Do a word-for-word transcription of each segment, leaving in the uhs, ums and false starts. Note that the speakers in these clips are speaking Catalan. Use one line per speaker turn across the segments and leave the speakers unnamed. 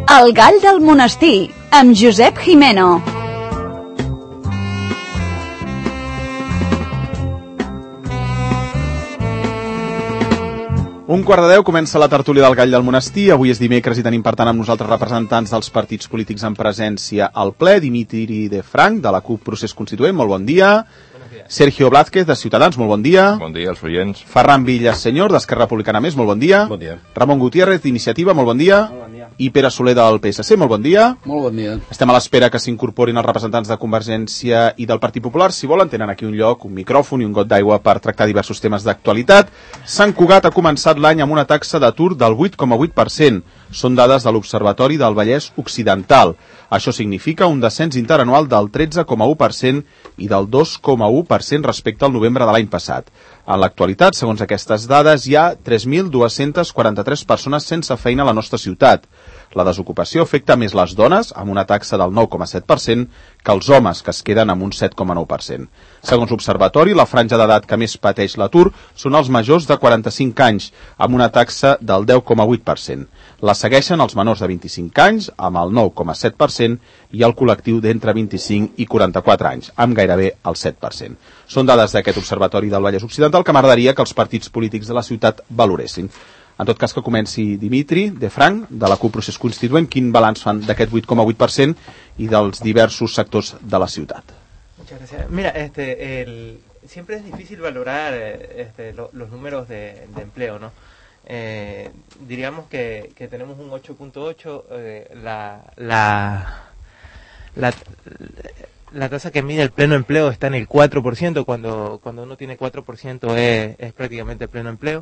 El gall del monestir, amb Josep Jimeno.
Un quart de deu comença la tertúlia del gall del monestir. Avui és dimecres i tenim per tant amb nosaltres representants dels partits polítics en presència al ple. Dimitri de Frank, de la CUP Procés Constituent, molt bon dia. Sergio Blázquez, de Ciutadans, molt bon dia.
Bon dia als oients.
Ferran Villasenyor, d'Esquerra Republicana Més, molt bon dia.
Bon dia.
Ramon Gutiérrez, d'Iniciativa, molt bon dia.
Molt bon dia.
I Pere Soler, del P S C, molt bon dia.
Molt bon dia.
Estem a l'espera que s'incorporin els representants de Convergència i del Partit Popular. Si volen, tenen aquí un lloc, un micròfon i un got d'aigua per tractar diversos temes d'actualitat. Sant Cugat ha començat l'any amb una taxa d'atur del vuit coma vuit per cent. Són dades de l'Observatori del Vallès Occidental. Això significa un descens interanual del tretze coma u per cent i del dos coma u per cent respecte al novembre de l'any passat. En l'actualitat, segons aquestes dades, hi ha tres mil dues-centes quaranta-tres persones sense feina a la nostra ciutat. La desocupació afecta més les dones, amb una taxa del nou coma set per cent, que els homes, que es queden amb un set coma nou per cent. Segons l'Observatori, la franja d'edat que més pateix l'atur són els majors de quaranta-cinc anys, amb una taxa del deu coma vuit per cent. La segueixen els menors de vint-i-cinc anys, amb el nou coma set per cent, i el col·lectiu d'entre vint-i-cinc i quaranta-quatre anys, amb gairebé el set per cent. Són dades d'aquest Observatori del Vallès Occidental que m'agradaria que els partits polítics de la ciutat valoressin. En tot cas, que comenci Dimitri de Frank, de la CUP Procés Constituent. Quin balanç fan d'aquest vuit coma vuit per cent i dels diversos sectors de la ciutat?
Muchas gracias. Mira, este, el, siempre es difícil valorar este, lo, los números de, de empleo, ¿no? Eh, diríamos que, que tenemos un ocho punto ocho, eh, la, la, la, la tasa que mide el pleno empleo está en el cuatro por ciento, cuando, cuando uno tiene cuatro por ciento es, es prácticamente pleno empleo.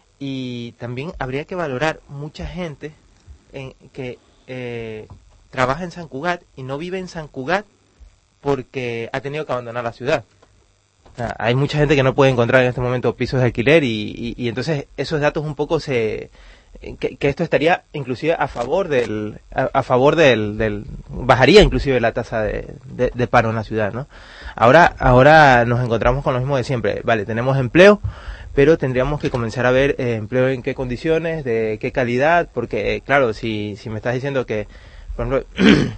Y también habría que valorar mucha gente en, que eh, trabaja en San Cugat y no vive en San Cugat porque ha tenido que abandonar la ciudad. O sea, hay mucha gente que no puede encontrar en este momento pisos de alquiler y, y, y entonces esos datos un poco se... Que, que esto estaría inclusive a favor del... A, a favor del, del... Bajaría inclusive la tasa de, de, de paro en la ciudad, ¿no? Ahora, ahora nos encontramos con lo mismo de siempre. Vale, tenemos empleo, pero tendríamos que comenzar a ver eh, empleo en qué condiciones, de qué calidad, porque, eh, claro, si, si me estás diciendo que, por ejemplo,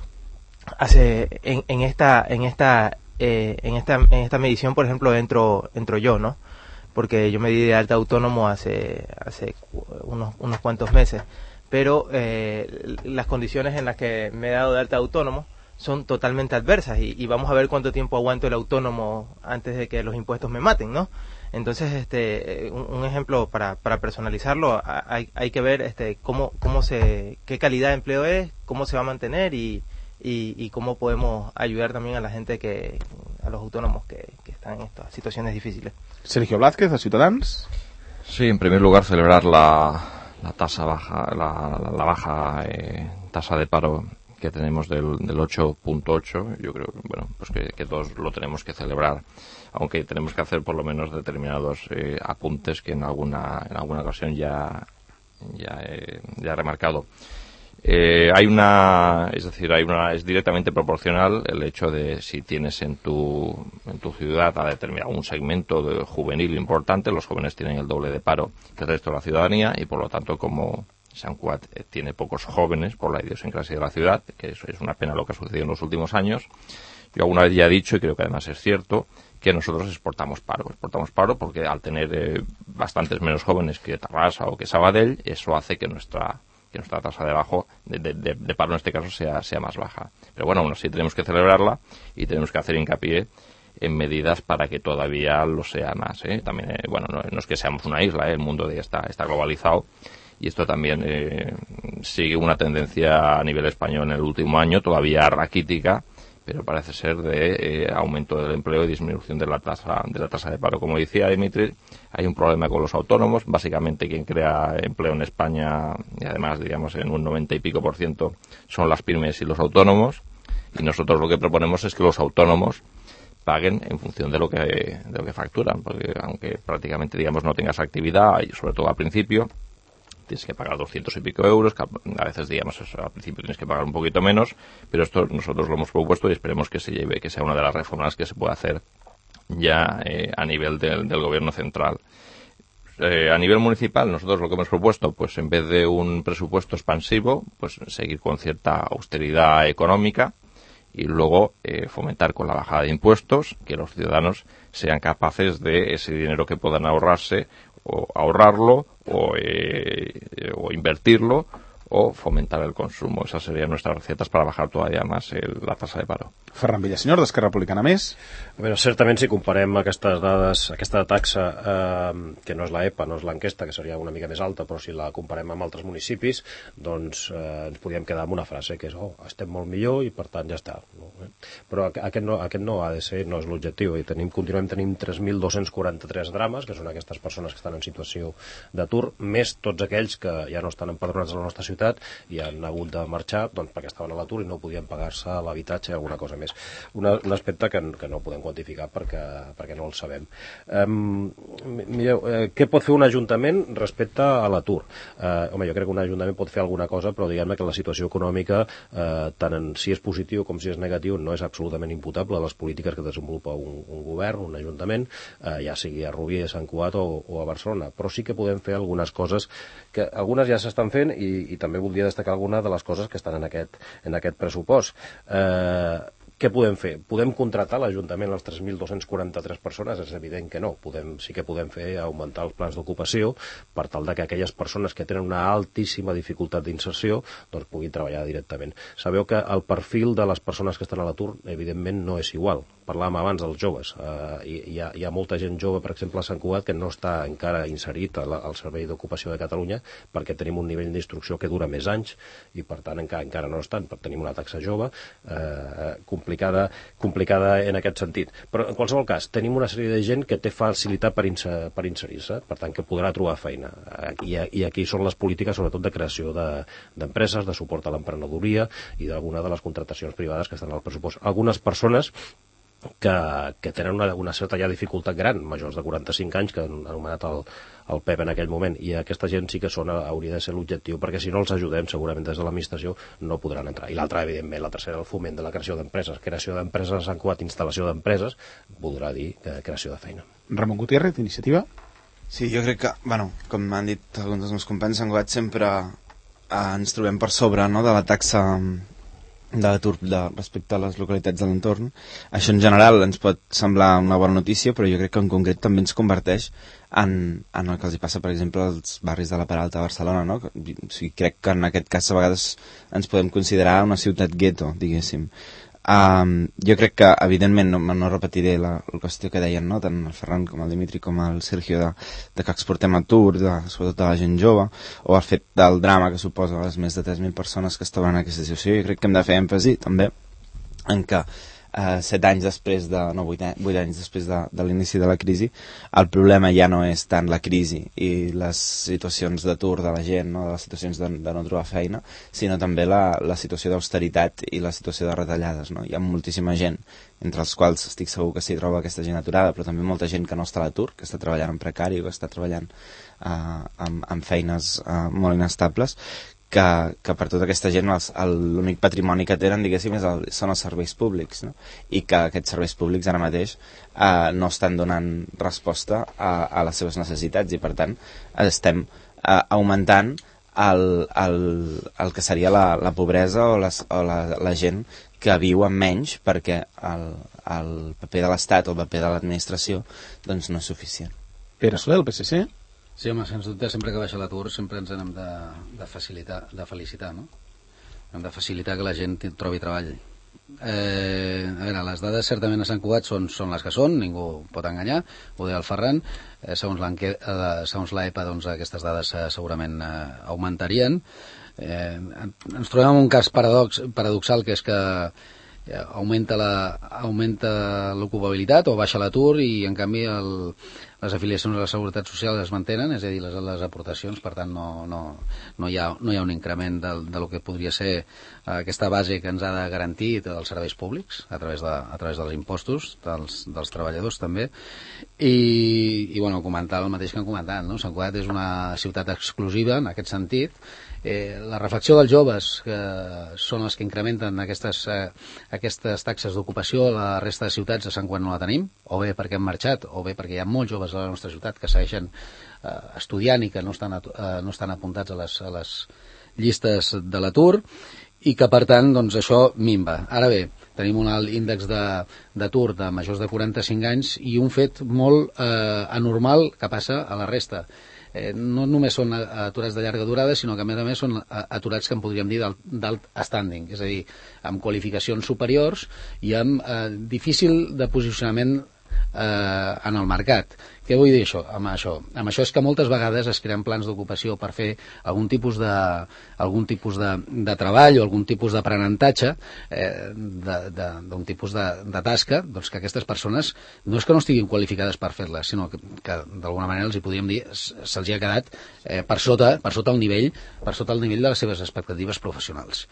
hace en, en esta en esta eh, en esta en esta medición, por ejemplo, entro entro yo, ¿no? Porque yo me di de alta autónomo hace hace unos unos cuantos meses, pero eh, las condiciones en las que me he dado de alta autónomo son totalmente adversas y, y vamos a ver cuánto tiempo aguanto el autónomo antes de que los impuestos me maten, ¿no? Entonces, este, un, un ejemplo para, para personalizarlo, hay, hay que ver, este, cómo, cómo se, qué calidad de empleo es, cómo se va a mantener y, y, y cómo podemos ayudar también a la gente que, a los autónomos que, que están en estas situaciones difíciles.
Sergio Blázquez, de Ciutadans.
Sí, en primer lugar celebrar la, la tasa baja, la, la, la baja eh, tasa de paro que tenemos del, del ocho punto ocho. Yo creo que, bueno, pues que, que todos lo tenemos que celebrar, aunque tenemos que hacer por lo menos determinados eh, apuntes que en alguna en alguna ocasión ya ya, eh, ya he remarcado. Eh, hay una, es decir, hay una es directamente proporcional el hecho de si tienes en tu en tu ciudad a determinado un segmento de juvenil importante. Los jóvenes tienen el doble de paro que el resto de la ciudadanía y por lo tanto, como San Cugat eh, tiene pocos jóvenes por la idiosincrasia de la ciudad, que eso es una pena lo que ha sucedido en los últimos años. Yo alguna vez ya he dicho, y creo que además es cierto, que nosotros exportamos paro. Exportamos paro porque al tener eh, bastantes menos jóvenes que Tarrasa o que Sabadell, eso hace que nuestra que nuestra tasa de, bajo, de, de, de paro en este caso sea, sea más baja. Pero bueno, aún así tenemos que celebrarla y tenemos que hacer hincapié en medidas para que todavía lo sea más, ¿eh? También, eh, bueno, no, no es que seamos una isla, ¿eh? El mundo de está, está globalizado. Y esto también eh, sigue una tendencia a nivel español en el último año, todavía raquítica, pero parece ser de eh, aumento del empleo y disminución de la tasa de la tasa de paro. Como decía Dimitri, hay un problema con los autónomos. Básicamente quien crea empleo en España, y además digamos en un noventa y pico por ciento, son las pymes y los autónomos. Y nosotros lo que proponemos es que los autónomos paguen en función de lo que de lo que facturan, porque aunque prácticamente digamos no tengas actividad, y sobre todo al principio, tienes que pagar doscientos y pico euros, que a veces, digamos, al principio tienes que pagar un poquito menos, pero esto nosotros lo hemos propuesto y esperemos que se lleve, que sea una de las reformas que se pueda hacer ya eh, a nivel del, del gobierno central. eh, a nivel municipal, nosotros lo que hemos propuesto, pues en vez de un presupuesto expansivo, pues seguir con cierta austeridad económica y luego eh, fomentar con la bajada de impuestos que los ciudadanos sean capaces de ese dinero que puedan ahorrarse o ahorrarlo o, eh, o invertirlo o fomentar el consumo. Esas serían nuestras recetas para bajar todavía más el, la tasa de paro.
Ferran Villaseñor, d'Esquerra Republicana Més.
A veure, certament, si comparem aquestes dades, aquesta taxa, eh, que no és la E P A, no és l'enquesta, que seria una mica més alta, però si la comparem amb altres municipis, doncs eh, ens podríem quedar amb una frase, que és, oh, estem molt millor i per tant ja està. No? Però aquest no, aquest no ha de ser, no és l'objectiu, i tenim, continuem tenint tres mil dos-cents quaranta-tres drames, que són aquestes persones que estan en situació d'atur, més tots aquells que ja no estan empadronats a la nostra ciutat i han hagut de marxar doncs, perquè estaven a l'atur i no podien pagar-se l'habitatge o alguna cosa més. Una, un aspecte que, que no podem quantificar perquè, perquè no el sabem. Um, mireu, eh, què pot fer un ajuntament respecte a l'atur? Uh, home, jo crec que un ajuntament pot fer alguna cosa, però diguem-ne que la situació econòmica, uh, tant en si és positiu com si és negatiu, no és absolutament imputable a les polítiques que desenvolupa un, un govern, un ajuntament, uh, ja sigui a Rubí, a Sant Cugat o, o a Barcelona. Però sí que podem fer algunes coses, que algunes ja s'estan fent i, i també voldria destacar alguna de les coses que estan en aquest, en aquest pressupost. Uh, Què podem fer? Podem contractar l'Ajuntament les tres mil dos-cents quaranta-tres persones? És evident que no. Podem, sí que podem fer augmentar els plans d'ocupació per tal de que aquelles persones que tenen una altíssima dificultat d'inserció doncs puguin treballar directament. Sabeu que el perfil de les persones que estan a l'atur evidentment no és igual. Parlàvem abans dels joves. Uh, hi, hi, ha, hi ha molta gent jove, per exemple, a Sant Cugat, que no està encara inserit al, al Servei d'Ocupació de Catalunya perquè tenim un nivell d'instrucció que dura més anys i, per tant, encara, encara no estan. Tenim una taxa jove eh, complicada, complicada en aquest sentit. Però, en qualsevol cas, tenim una sèrie de gent que té facilitat per, inser, per inserir-se, per tant, que podrà trobar feina. I, I aquí són les polítiques, sobretot, de creació d'empreses, de, de suport a l'emprenedoria i d'alguna de les contractacions privades que estan al pressupost. Algunes persones que, que tenen una, una certa ja dificultat gran, majors de quaranta-cinc anys, que han anomenat el, el P E P en aquell moment, i aquesta gent sí que són, hauria de ser l'objectiu, perquè si no els ajudem, segurament des de l'administració no podran entrar. I l'altra, evidentment, la tercera, el foment de la creació d'empreses. Creació d'empreses a Sant Cugat, instal·lació d'empreses, voldrà dir creació de feina.
Ramon Gutiérrez, Iniciativa.
Sí, jo crec que, bueno, com m'han dit alguns dels meus companys, Sant Cugat sempre eh, ens trobem per sobre, no?, de la taxa de l'atur respecte a les localitats de l'entorn. Això en general ens pot semblar una bona notícia, però jo crec que en concret també ens converteix en, en el que els hi passa, per exemple, als barris de la Peralta de Barcelona, no? O sigui, crec que en aquest cas a vegades ens podem considerar una ciutat gueto, diguéssim. Um, jo crec que, evidentment, no, no repetiré la, la qüestió que deien, no?, tant el Ferran com el Dimitri com el Sergio, de, de que exportem atur, de, sobretot de la gent jove, o el fet del drama que suposa les més de tres mil persones que es troben en aquesta situació. Jo crec que hem de fer èmfasi, també, en que Uh, set anys després de, no, vuit, vuit anys després de, de l'inici de la crisi, el problema ja no és tant la crisi i les situacions d'atur de la gent, no?, de les situacions de, de no trobar feina, sinó també la, la situació d'austeritat i la situació de retallades, no? Hi ha moltíssima gent, entre els quals estic segur que s'hi troba aquesta gent aturada, però també molta gent que no està a l'atur, que està treballant en precari o que està treballant uh, amb, amb feines uh, molt inestables, Que, que per tota aquesta gent l'únic patrimoni que tenen, diguéssim, és el, són els serveis públics, no? I que aquests serveis públics ara mateix eh, no estan donant resposta a, a les seves necessitats i, per tant, estem eh, augmentant el, el, el que seria la, la pobresa o, les, o la, la gent que viu amb menys perquè el, el paper de l'Estat o el paper de l'administració doncs no és suficient.
Pere Soler, el P S C.
Sí, home, sens dubte, sempre que baixa l'atur sempre ens hem de, de facilitar, de felicitar, no? Hem de facilitar que la gent trobi treball. Eh, a veure, les dades certament a Sant Cugat són, són les que són, ningú pot enganyar, ho deia el Ferran. Eh, segons, eh, segons l'E P A, doncs, aquestes dades eh, segurament eh, augmentarien. Eh, ens trobem en un cas paradox, paradoxal, que és que augmenta la augmenta l'ocupabilitat o baixa l'atur i en canvi el, les afiliacions a la Seguretat Social es mantenen, és a dir, les, les aportacions, per tant no, no, no, hi ha, no hi ha un increment de, de lo que podria ser aquesta base que ens ha de garantir dels serveis públics a través, de, a través dels impostos dels, dels treballadors també i, i bueno, comentar el mateix que han comentat, no? Sant Cugat és una ciutat exclusiva en aquest sentit. Eh, la reflexió dels joves, que són els que incrementen aquestes, eh, aquestes taxes d'ocupació, a la resta de ciutats de Sant Cugat no la tenim, o bé perquè han marxat, o bé perquè hi ha molts joves a la nostra ciutat que segueixen eh, estudiant i que no estan, eh, no estan apuntats a les, a les llistes de l'atur, i que, per tant, doncs, això minva. Ara bé, tenim un alt índex d'atur de, de majors de quaranta-cinc anys i un fet molt eh, anormal que passa a la resta. Eh, no només són aturats de llarga durada, sinó que, a més a més, són aturats que en podríem dir d'alt standing, és a dir, amb qualificacions superiors i amb eh, difícil de posicionament eh, en el mercat. Què vull dir això, amb això? Amb això és que moltes vegades es creen plans d'ocupació per fer algun tipus de, algun tipus de, de treball o algun tipus d'aprenentatge eh, d'un tipus de, de tasca, doncs que aquestes persones no és que no estiguin qualificades per fer-les, sinó que, que d'alguna manera els hi podríem dir se'ls ha quedat eh, per sota, per sota el nivell, per sota el nivell de les seves expectatives professionals.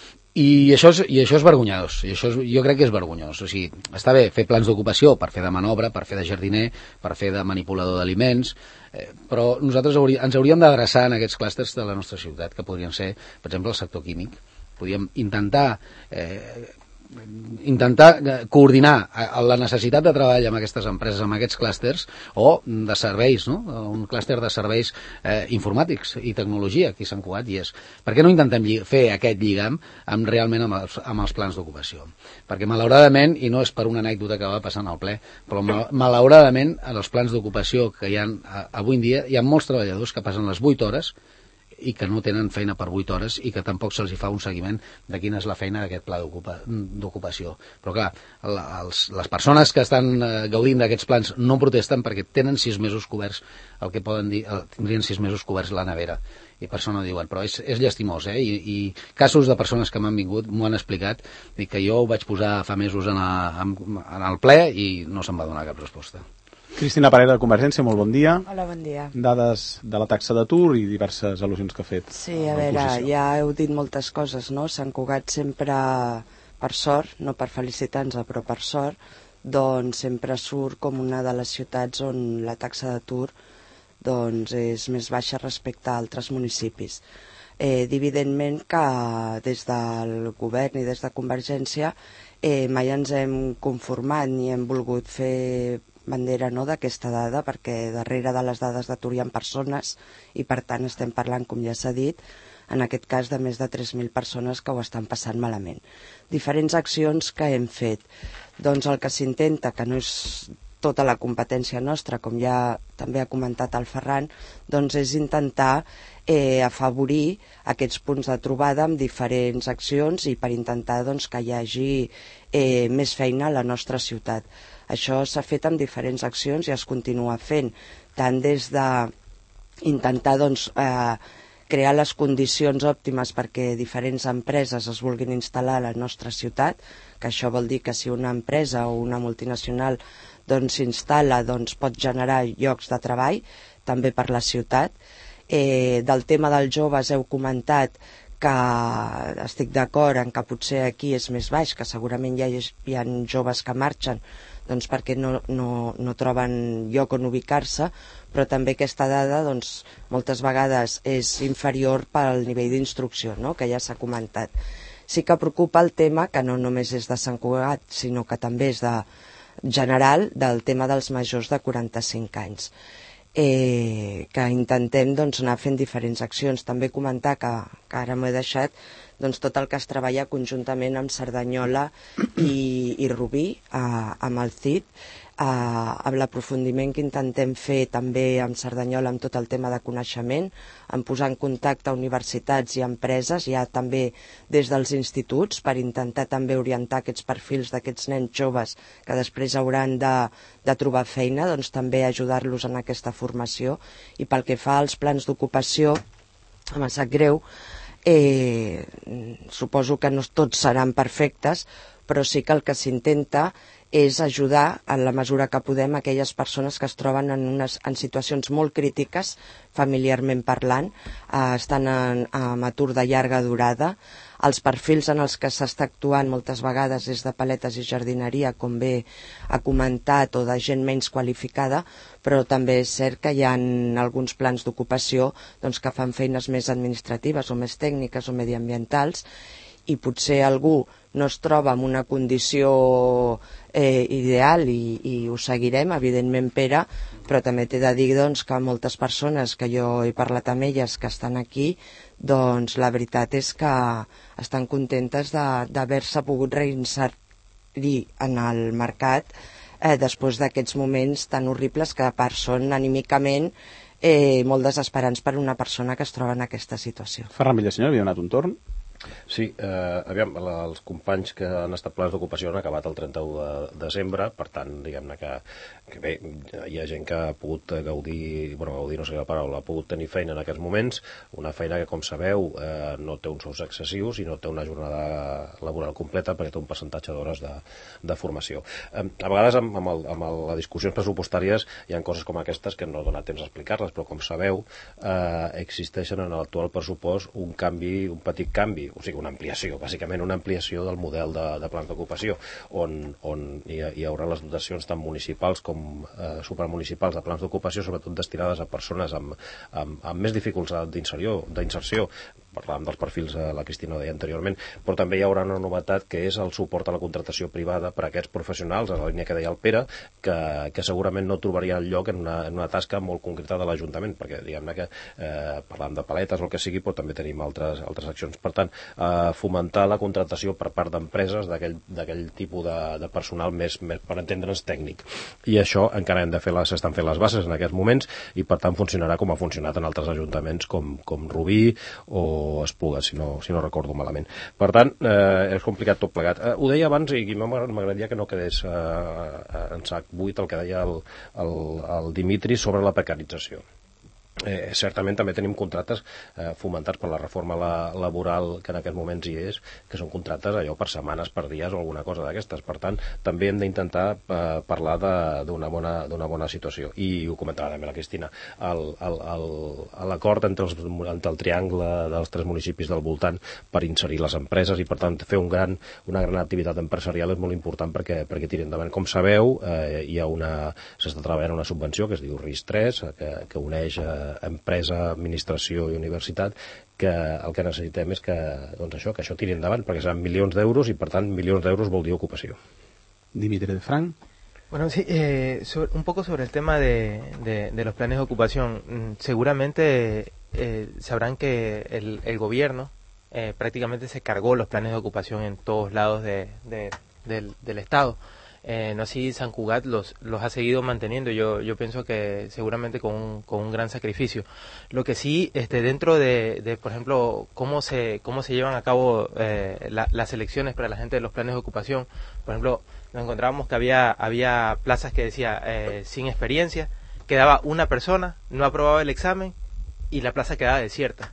I això és, i això és vergonyós, i això és, jo crec que és vergonyós. O sigui, està bé fer plans d'ocupació per fer de manobra, per fer de jardiner, per fer de manipulador d'aliments, eh, però nosaltres haurí, ens hauríem d'adreçar en aquests clústers de la nostra ciutat, que podrien ser, per exemple, el sector químic. Podríem intentar eh, intentar coordinar la necessitat de treball amb aquestes empreses, amb aquests clústers, o de serveis, no? Un clúster de serveis eh, informàtics i tecnologia, aquí a Sant Cugat hi és. Per què no intentem fer aquest lligam amb, realment amb els, amb els plans d'ocupació? Perquè malauradament, i no és per una anècdota que va passar en el ple, però mal, malauradament en els plans d'ocupació que hi ha avui en dia hi ha molts treballadors que passen les vuit hores i que no tenen feina per vuit hores i que tampoc se'ls fa un seguiment de quina és la feina d'aquest pla d'ocupació. Però clar, els, les persones que estan eh, gaudint d'aquests plans no protesten perquè tenen sis mesos coberts, el que poden dir, el, tindrien sis mesos coberts la nevera, i per això no diuen, però és, és llastimós, eh? I, i casos de persones que m'han vingut m'ho han explicat, i que jo ho vaig posar fa mesos en, a, en el ple i no se'm va donar cap resposta.
Cristina Parera, de Convergència, molt bon dia.
Hola, bon dia.
Dades de la taxa d'atur i diverses al·lusions que ha fet.
Sí, a veure, ja heu dit moltes coses, no? Sant Cugat sempre, per sort, no per felicitar-nos, però per sort, doncs sempre surt com una de les ciutats on la taxa d'atur doncs, és més baixa respecte a altres municipis. Eh, evidentment que des del govern i des de Convergència eh, mai ens hem conformat ni hem volgut fer bandera, no, d'aquesta dada, perquè darrere de les dades d'atur hi ha persones i per tant estem parlant, com ja s'ha dit, en aquest cas de més de tres mil persones que ho estan passant malament. Diferents accions que hem fet. Doncs el que s'intenta, que no és tota la competència nostra, com ja també ha comentat el Ferran, doncs és intentar eh, afavorir aquests punts de trobada amb diferents accions i per intentar doncs, que hi hagi eh, més feina a la nostra ciutat. Això s'ha fet amb diferents accions i es continua fent, tant des de intentar doncs, eh, crear les condicions òptimes perquè diferents empreses es vulguin instal·lar a la nostra ciutat, que això vol dir que si una empresa o una multinacional doncs, s'instal·la, doncs, pot generar llocs de treball, també per la ciutat. Eh, del tema dels joves heu comentat que estic d'acord en que potser aquí és més baix, que segurament hi ha, hi ha joves que marxen doncs perquè no, no, no troben lloc on ubicar-se, però també aquesta dada doncs, moltes vegades és inferior pel nivell d'instrucció, no? Que ja s'ha comentat. Sí que preocupa el tema, que no només és de Sant Cugat, sinó que també és de general, del tema dels majors de quaranta-cinc anys. Eh, que intentem doncs, anar fent diferents accions. També comentar que, que ara m'ho he deixat, doncs, tot el que es treballa conjuntament amb Cerdanyola i, i Rubí, eh, amb el C I D, eh, amb l'aprofundiment que intentem fer també amb Cerdanyola amb tot el tema de coneixement, en posar en contacte universitats i empreses, ja també des dels instituts, per intentar també orientar aquests perfils d'aquests nens joves que després hauran de, de trobar feina, doncs també ajudar-los en aquesta formació. I pel que fa als plans d'ocupació, em sap greu, Eh, suposo que no tots seran perfectes, però sí que el que s'intenta és ajudar en la mesura que podem aquelles persones que es troben en, unes, en situacions molt crítiques, familiarment parlant, eh, estan en, en atur de llarga durada. Els perfils en els que s'està actuant moltes vegades és de paletes i jardineria, com bé ha comentat, o de gent menys qualificada, però també és cert que hi ha alguns plans d'ocupació doncs, que fan feines més administratives o més tècniques o mediambientals, i potser algú no es troba en una condició eh, ideal i, i ho seguirem, evidentment, Pere, però també t'he de dir doncs, que moltes persones que jo he parlat amb elles que estan aquí, doncs la veritat és que estan contentes d'haver-se pogut reinserir en el mercat eh, després d'aquests moments tan horribles que a part són anímicament eh, molt desesperants per una persona que es troba en aquesta situació.
Ferran Villasenyor, havia donat un torn.
Sí, eh, aviam, la, els companys que han estat plans d'ocupació han acabat el trenta-u de desembre, per tant, diguem-ne que, que bé, hi ha gent que ha pogut gaudir, bueno, gaudir no sé la paraula, ha pogut tenir feina en aquests moments, una feina que, com sabeu, eh, no té uns sous excessius i no té una jornada laboral completa perquè té un percentatge d'hores de, de formació. Eh, a vegades, amb, amb, el, amb el, les discussions pressupostàries, hi ha coses com aquestes que no dona temps a explicar-les, però, com sabeu, eh, existeixen en l'actual pressupost un canvi, un petit canvi, o sigui, una ampliació, bàsicament una ampliació del model de, de plans d'ocupació, on, on hi, hi haurà les dotacions tant municipals com eh, supramunicipals de plans d'ocupació, sobretot destinades a persones amb, amb, amb més dificultats d'inserció. Parlàvem dels perfils, eh, la Cristina ho deia anteriorment, però també hi haurà una novetat que és el suport a la contratació privada per a aquests professionals, a la línia que deia el Pere, que, que segurament no trobaria el lloc en una, en una tasca molt concreta de l'Ajuntament, perquè diguem-ne que eh, parlàvem de paletes o el que sigui, però també tenim altres, altres accions. Per tant, eh, fomentar la contratació per part d'empreses d'aquell tipus de, de personal més, més, per entendre'ns, tècnic. I això encara hem de fer, s'estan fent les bases en aquests moments i per tant funcionarà com ha funcionat en altres ajuntaments com, com Rubí o Espluga, si no, si no recordo malament. Per tant, eh, és complicat tot plegat. Eh, ho deia abans i m'agradaria que no quedés eh, en sac buit el que deia el, el, el Dimitri sobre la precarització. Eh, certament també tenim contractes eh, fomentats per la reforma la, laboral que en aquests moments hi és, que són contractes allò per setmanes, per dies o alguna cosa d'aquestes. Per tant, també hem d'intentar eh, parlar d'una bona, d'una bona situació. I ho comentava també la Cristina, l'acord entre, els, entre el triangle dels tres municipis del voltant per inserir les empreses i per tant fer un gran, una gran activitat empresarial és molt important perquè, perquè tiri endavant. Com sabeu, eh, hi ha una, s'està treballant una subvenció que es diu R I S tres, que, que uneix eh, empresa, administració i universitat, que el que necessitem és que, doncs això, que això tiri endavant, perquè seran milions d'euros i, per tant, milions d'euros vol dir ocupació.
Dimitri de Frank.
Bueno, sí, eh, sobre, un poco sobre el tema de, de, de los planes de ocupación. Seguramente eh, sabrán que el, el gobierno eh, prácticamente se cargó los planes de ocupación en todos lados de, de, del, del Estado. Eh, no así San Cugat los, los ha seguido manteniendo, yo, yo pienso que seguramente con un, con un gran sacrificio. Lo que sí, este, dentro de, de por ejemplo, cómo se, cómo se llevan a cabo eh, la, las elecciones para la gente de los planes de ocupación, por ejemplo, nos encontrábamos que había, había plazas que decía eh, sin experiencia, quedaba una persona, no aprobaba el examen y la plaza quedaba desierta.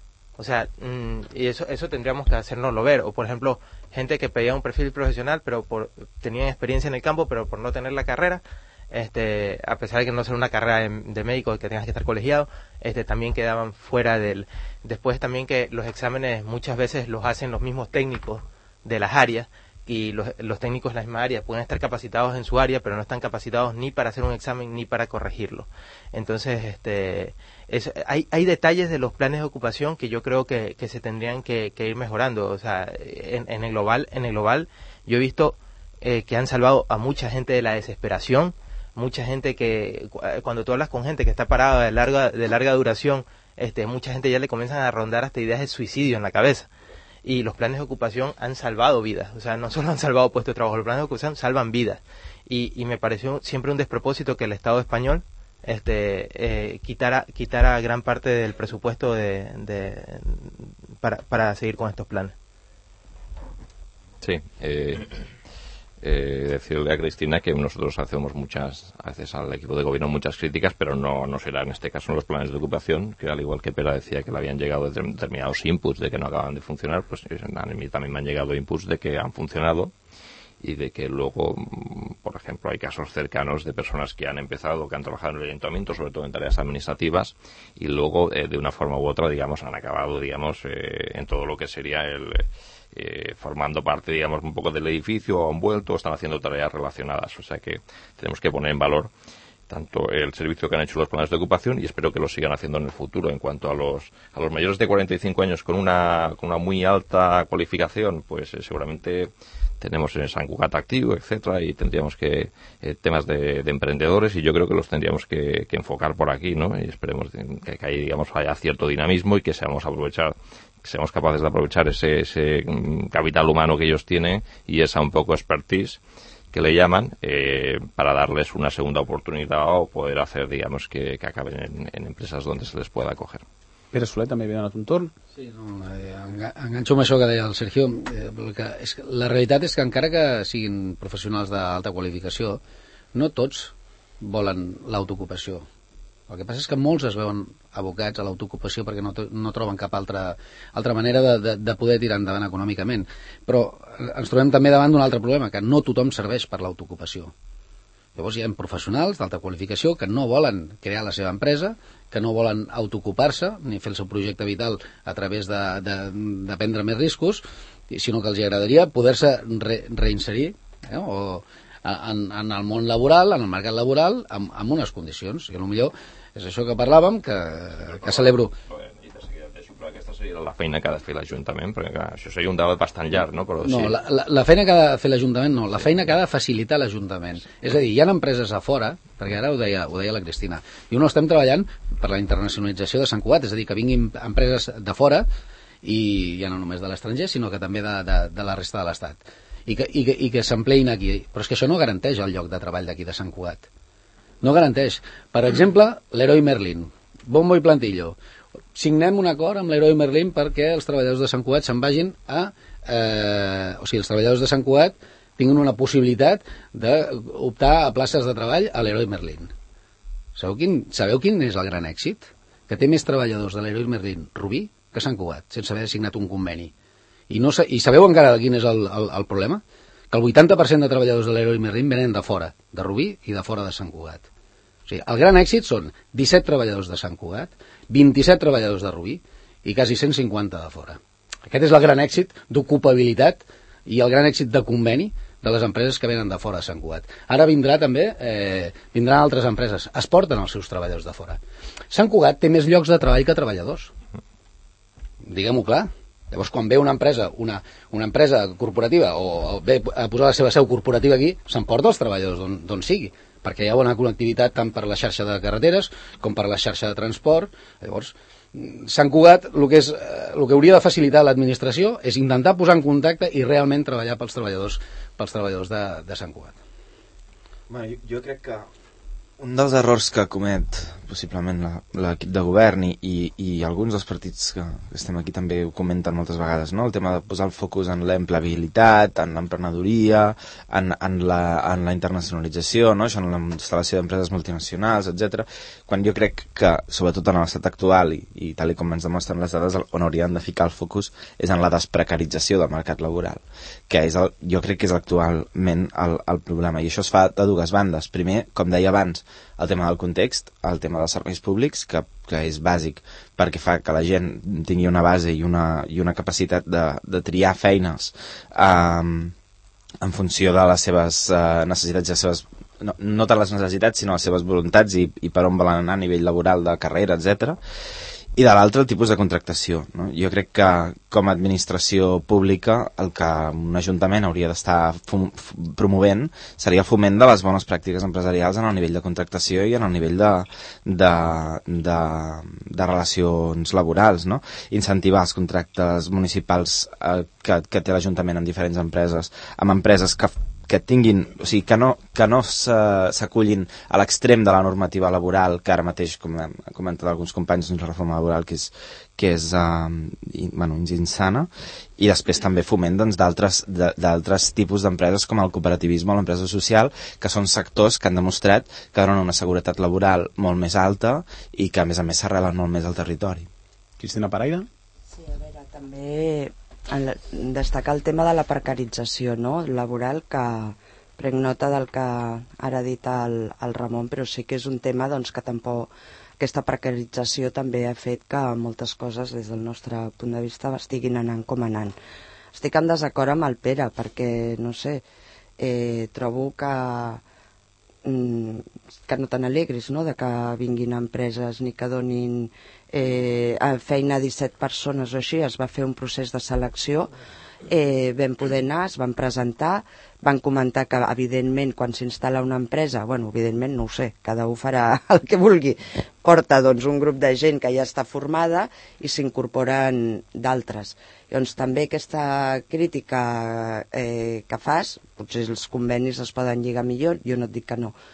O sea, mmm, y eso eso tendríamos que hacernoslo ver. O, por ejemplo, gente que pedía un perfil profesional, pero por tenían experiencia en el campo, pero por no tener la carrera, este, a pesar de que no ser una carrera de, de médico, que tengas que estar colegiado, este, también quedaban fuera del... Después también que los exámenes muchas veces los hacen los mismos técnicos de las áreas, y los, los técnicos de la misma área pueden estar capacitados en su área, pero no están capacitados ni para hacer un examen ni para corregirlo. Entonces, este, es, hay, hay detalles de los planes de ocupación que yo creo que, que se tendrían que, que ir mejorando. O sea, en, en el global, en el global, yo he visto eh, que han salvado a mucha gente de la desesperación, mucha gente que, cuando tú hablas con gente que está parada de larga, de larga duración, este, mucha gente ya le comienzan a rondar hasta ideas de suicidio en la cabeza. Y los planes de ocupación han salvado vidas, o sea, no solo han salvado puestos de trabajo, los planes de ocupación salvan vidas. Y, y me pareció siempre un despropósito que el Estado español este, eh, quitara, quitara gran parte del presupuesto de, de, para, para seguir con estos planes.
Sí, eh, eh, decirle a Cristina que nosotros hacemos muchas, a veces al equipo de gobierno muchas críticas, pero no, no será en este caso en los planes de ocupación, que al igual que Pera decía que le habían llegado determinados inputs de que no acaban de funcionar, pues a mí también me han llegado inputs de que han funcionado y de que luego, por ejemplo, hay casos cercanos de personas que han empezado, que han trabajado en el ayuntamiento, sobre todo en tareas administrativas, y luego, eh, de una forma u otra, digamos, han acabado, digamos, eh, en todo lo que sería el... Eh, formando parte, digamos, un poco del edificio, o han vuelto, o están haciendo tareas relacionadas. O sea que tenemos que poner en valor tanto el servicio que han hecho los planes de ocupación y espero que lo sigan haciendo en el futuro. En cuanto a los a los mayores de cuarenta y cinco años con una con una muy alta cualificación, pues eh, seguramente tenemos en San Cugat activo, etcétera, y tendríamos que eh, temas de, de emprendedores, y yo creo que los tendríamos que, que enfocar por aquí, ¿no? Y esperemos que, que ahí, digamos, haya cierto dinamismo y que seamos aprovechar que seamos capaces de aprovechar ese, ese capital humano que ellos tienen y esa un poco expertise que le llaman, eh, para darles una segunda oportunidad o poder hacer, digamos, que, que acaben en, en empresas donde se les pueda acoger.
Pere Soler també ve donat un torn.
Sí, no, eh, enganxo amb això que deia el Sergio. Eh, que és, la realitat és que encara que siguin professionals d'alta qualificació, no tots volen l'autoocupació. El que passa és que molts es veuen abocats a l'autoocupació perquè no, no troben cap altra, altra manera de, de, de poder tirar endavant econòmicament. Però ens trobem també davant d'un altre problema, que no tothom serveix per l'autoocupació. Llavors hi ha professionals d'alta qualificació que no volen crear la seva empresa, que no volen autoocupar-se ni fer el seu projecte vital a través de, de, de prendre més riscos, sinó que els agradaria poder-se re, reinserir eh, o en, en el món laboral, en el mercat laboral, amb, amb unes condicions. I potser és això que parlàvem, que, que celebro.
Aquesta seria la feina que ha de fer l'Ajuntament, perquè clar, això seria un debat bastant llarg, no? Però,
no,
sí.
la, la, la feina que ha de fer l'Ajuntament no, la feina que ha de facilitar l'Ajuntament. És a dir, hi ha empreses a fora, perquè ara ho deia, ho deia la Cristina, i no estem treballant per la internacionalització de Sant Cugat, és a dir, que vinguin empreses de fora, i ja no només de l'estranger, sinó que també de, de, de la resta de l'Estat, i que, i que, i que s'empleïn aquí. Però és que això no garanteix el lloc de treball d'aquí de Sant Cugat. No garanteix. Per exemple, l'Heroi Merlin, bombo i plantillo. Signem un acord amb l'Heroi Merlin perquè els treballadors de Sant Cugat se'n vagin a... Eh, o sigui, els treballadors de Sant Cugat tinguin una possibilitat d'optar a places de treball a l'Heroi Merlin. Sabeu quin, sabeu quin és el gran èxit? Que té més treballadors de l'Heroi Merlin Rubí que Sant Cugat, sense haver signat un conveni. I, no, I sabeu encara quin és el, el, el problema? Que el vuitanta per cent de treballadors de l'Heroi Merlin venen de fora, de Rubí i de fora de Sant Cugat. O sigui, el gran èxit són disset treballadors de Sant Cugat, vint-i-set treballadors de Rubí i quasi cent cinquanta de fora. Aquest és el gran èxit d'ocupabilitat i el gran èxit de conveni de les empreses que venen de fora de Sant Cugat. Ara vindrà també, eh, vindran altres empreses, es porten els seus treballadors de fora. Sant Cugat té més llocs de treball que treballadors. Diguem-ho clar. Llavors, quan ve una empresa, una, una empresa corporativa o, o ve a posar la seva seu corporativa aquí, s'emporta els treballadors d'on sigui, perquè hi ha bona connectivitat tant per la xarxa de carreteres com per la xarxa de transport. Llavors, Sant Cugat, el que, és, el que hauria de facilitar l'administració és intentar posar en contacte i realment treballar pels treballadors, pels treballadors de, de Sant Cugat.
Bueno, jo, jo crec que un dels errors que comet possiblement l'equip de govern i, i, i alguns dels partits que estem aquí també ho comenten moltes vegades, no? El tema de posar el focus en l'empleabilitat, en l'emprenedoria, en, en, la, en la internacionalització, no? Això, en la instal·lació d'empreses multinacionals, etcètera. Quan jo crec que, sobretot en l'estat actual i, i tal com ens demostren les dades, on hauríem de ficar el focus és en la desprecarització del mercat laboral, que és el, jo crec que és actualment el, el problema. I això es fa de dues bandes. Primer, com deia abans, el tema del context, el tema dels serveis públics, que, que és bàsic perquè fa que la gent tingui una base i una, i una capacitat de, de triar feines eh, en funció de les seves eh, necessitats i les seves, no, no tant les necessitats sinó les seves voluntats i, i per on volen anar a nivell laboral, de carrera, etcètera. I de l'altre, el tipus de contractació, no? Jo crec que com a administració pública el que un ajuntament hauria d'estar promovent seria el foment de les bones pràctiques empresarials en el nivell de contractació i en el nivell de, de, de, de relacions laborals, no? Incentivar els contractes municipals eh, que, que té l'Ajuntament amb diferents empreses, amb empreses que que tinguin, o sigui, que no, que no s'acullin a l'extrem de la normativa laboral, que ara mateix, com han comentat alguns companys, doncs la reforma laboral que és, que és uh, i, bueno, insana, i després també foment doncs, d'altres tipus d'empreses com el cooperativisme o l'empresa social, que són sectors que han demostrat que donen una seguretat laboral molt més alta i que a més a més s'arrelen molt més al territori.
Cristina Paraire?
Sí, a veure, també el, destacar el tema de la precarització, no? Laboral, que prenc nota del que ara ha dit el, el Ramon, però sí que és un tema doncs, que tampoc aquesta precarització també ha fet que moltes coses des del nostre punt de vista estiguin anant com anant. Estic en desacord amb el Pere perquè, no sé, eh, trobo que que no te n'alegris, no?, de que vinguin empreses ni que donin eh, feina a disset persones o així. Es va fer un procés de selecció, eh, vam poder anar, es van presentar, van comentar que evidentment quan s'instal·la una empresa, bueno, evidentment no ho sé, cada un farà el que vulgui, porta doncs un grup de gent que ja està formada i s'incorporen d'altres. Llavors també aquesta crítica eh, que fas, potser els convenis es poden lligar millor, jo no et dic que no,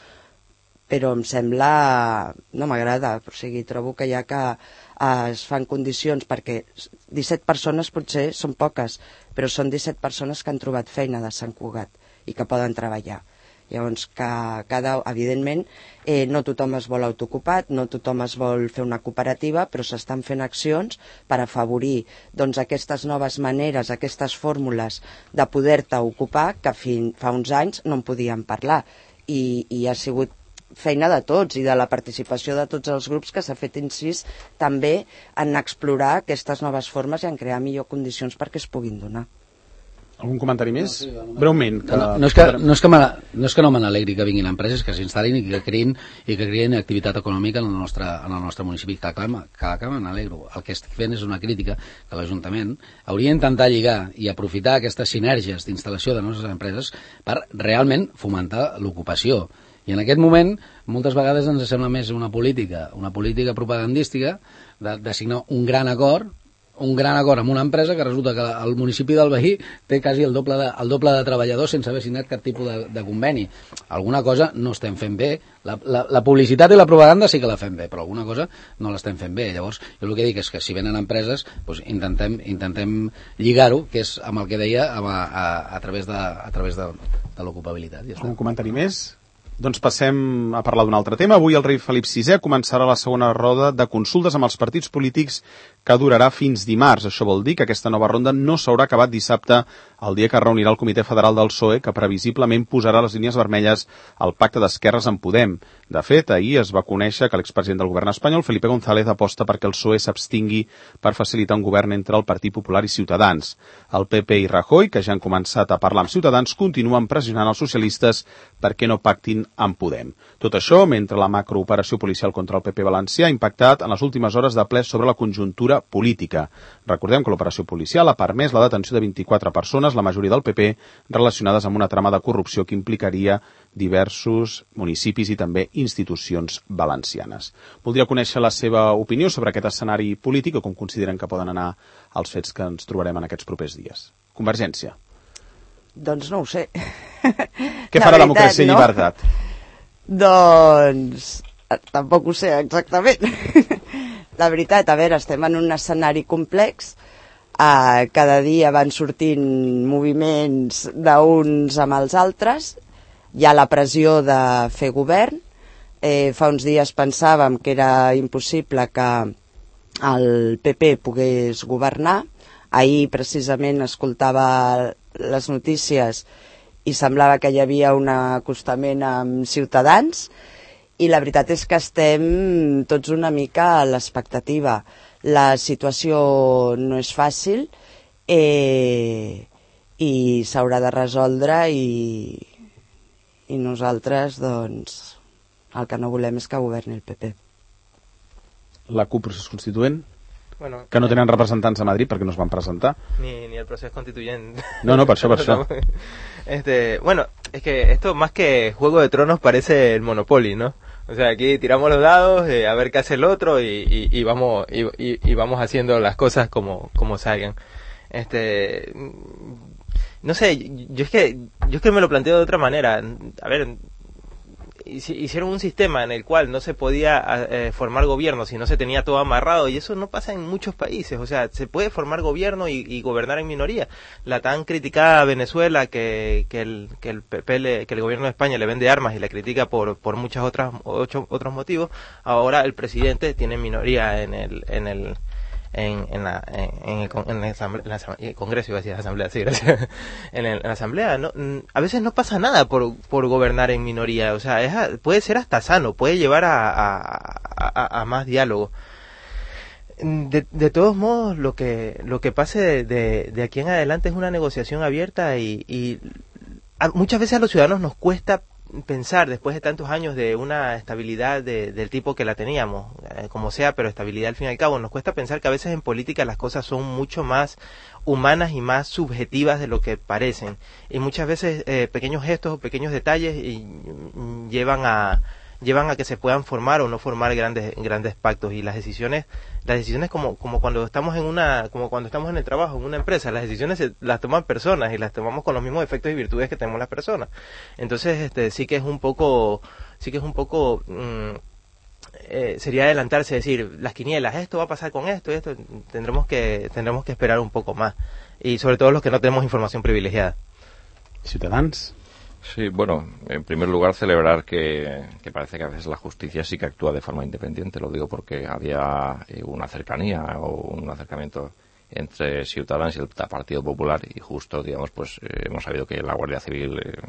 però em sembla, no m'agrada, o sigui, trobo que ja que eh, es fan condicions, perquè disset persones potser són poques, però són disset persones que han trobat feina de Sant Cugat i que poden treballar. Llavors, que cada, evidentment, eh, no tothom es vol autoocupat, no tothom es vol fer una cooperativa, però s'estan fent accions per afavorir doncs, aquestes noves maneres, aquestes fórmules de poder-te ocupar, que fin, fa uns anys no en podíem parlar. I, i ha sigut feina de tots i de la participació de tots els grups que s'ha fet incís també en explorar aquestes noves formes i en crear millor condicions perquè es puguin donar.
Algun comentari més? No, sí, no, breument. Que...
No, no, és que, no, és que no és que no me n'alegri que vinguin empreses, que s'instal·lin i que creïn, i que creïn activitat econòmica en el nostre, en el nostre municipi. Cada clar, cada clar me n'alegro. El que estic fent és una crítica que l'Ajuntament hauria d'intentar lligar i aprofitar aquestes sinergies d'instal·lació de nostres empreses per realment fomentar l'ocupació. I en aquest moment, moltes vegades ens sembla més una política, una política propagandística de, de signar un gran acord, un gran acord amb una empresa que resulta que el municipi del veí té quasi el doble de, el doble de treballadors sense haver signat cap tipus de, de conveni. Alguna cosa no estem fent bé. La, la, la publicitat i la propaganda sí que la fem bé, però alguna cosa no l'estem fent bé. Llavors, jo el que dic és que si venen empreses, doncs intentem, intentem lligar-ho, que és amb el que deia, a, a, a través de, a través de, de l'ocupabilitat. Ja
un comentari més? Doncs passem a parlar d'un altre tema. Avui el rei Felip sisè començarà la segona roda de consultes amb els partits polítics que durarà fins dimarts. Això vol dir que aquesta nova ronda no s'haurà acabat dissabte, el dia que reunirà el Comitè Federal del P S O E, que previsiblement posarà les línies vermelles al pacte d'esquerres amb Podem. De fet, ahir es va conèixer que l'expresident del govern espanyol, Felipe González, aposta perquè el P S O E s'abstingui per facilitar un govern entre el Partit Popular i Ciutadans. El P P i Rajoy, que ja han començat a parlar amb Ciutadans, continuen pressionant els socialistes perquè no pactin amb Podem. Tot això mentre la macrooperació policial contra el P P valencià ha impactat en les últimes hores de ple sobre la conjuntura política. Recordem que l'operació policial ha permès la detenció de vint-i-quatre persones, la majoria del P P, relacionades amb una trama de corrupció que implicaria diversos municipis i també institucions valencianes. Voldria conèixer la seva opinió sobre aquest escenari polític o com consideren que poden anar els fets que ens trobarem en aquests propers dies. Convergència.
Doncs no ho sé.
Què farà Democràcia i Llibertat?
Doncs tampoc ho sé exactament. La veritat, a veure, estem en un escenari complex. Uh, cada dia van sortint moviments d'uns amb els altres. Hi ha la pressió de fer govern. Eh, fa uns dies pensàvem que era impossible que el P P pogués governar. Ahir precisament escoltava les notícies i semblava que hi havia un acostament amb Ciutadans i la veritat és que estem tots una mica a l'expectativa. La situació no és fàcil eh, i s'haurà de resoldre i, i nosaltres doncs el que no volem és que governi el P P.
La CUP procés constituent?
Bueno,
que no tenen representants a Madrid perquè no es van presentar.
Ni, ni el proceso constituyente.
No, no, per això, per això.
Este, bueno, es que esto más que Juego de Tronos parece el Monopoly, ¿no? O sea, aquí tiramos los dados, eh, a ver qué hace el otro y, y, y vamos y, y, y vamos haciendo las cosas como, como salgan. Este, no sé, yo es que yo es que me lo planteo de otra manera. A ver, hicieron un sistema en el cual no se podía eh, formar gobierno si no se tenía todo amarrado y eso no pasa en muchos países. O sea, se puede formar gobierno y, y gobernar en minoría. La tan criticada Venezuela que, que, el, que, el P P le, que el gobierno de España le vende armas y la critica por, por muchos otras, ocho, otros motivos, ahora el presidente tiene minoría en el... En el En, en, la, en, el, en, el asamble, en el Congreso, iba a decir asamblea, sí, gracias. En, el, en la asamblea, no, a veces no pasa nada por, por gobernar en minoría, o sea, es, puede ser hasta sano, puede llevar a, a, a, a más diálogo. De, de todos modos, lo que lo que pase de, de, de aquí en adelante es una negociación abierta y, y a, muchas veces a los ciudadanos nos cuesta pensar, después de tantos años de una estabilidad de, del tipo que la teníamos, eh, como sea, pero estabilidad al fin y al cabo, nos cuesta pensar que a veces en política las cosas son mucho más humanas y más subjetivas de lo que parecen. Y muchas veces eh, pequeños gestos o pequeños detalles y, y, llevan a llevan a que se puedan formar o no formar grandes grandes pactos, y las decisiones las decisiones como como cuando estamos en una como cuando estamos en el trabajo, en una empresa, las decisiones se, las toman personas y las tomamos con los mismos efectos y virtudes que tenemos las personas. Entonces este sí que es un poco sí que es un poco mmm, eh, sería adelantarse, decir las quinielas, esto va a pasar con esto y esto, tendremos que tendremos que esperar un poco más, y sobre todo los que no tenemos información privilegiada.
Ciutadans.
Sí, bueno, en primer lugar celebrar que, que parece que a veces la justicia sí que actúa de forma independiente. Lo digo porque había eh, una cercanía o un acercamiento entre Ciutadans y el Partido Popular, y justo, digamos, pues eh, hemos sabido que la Guardia Civil eh,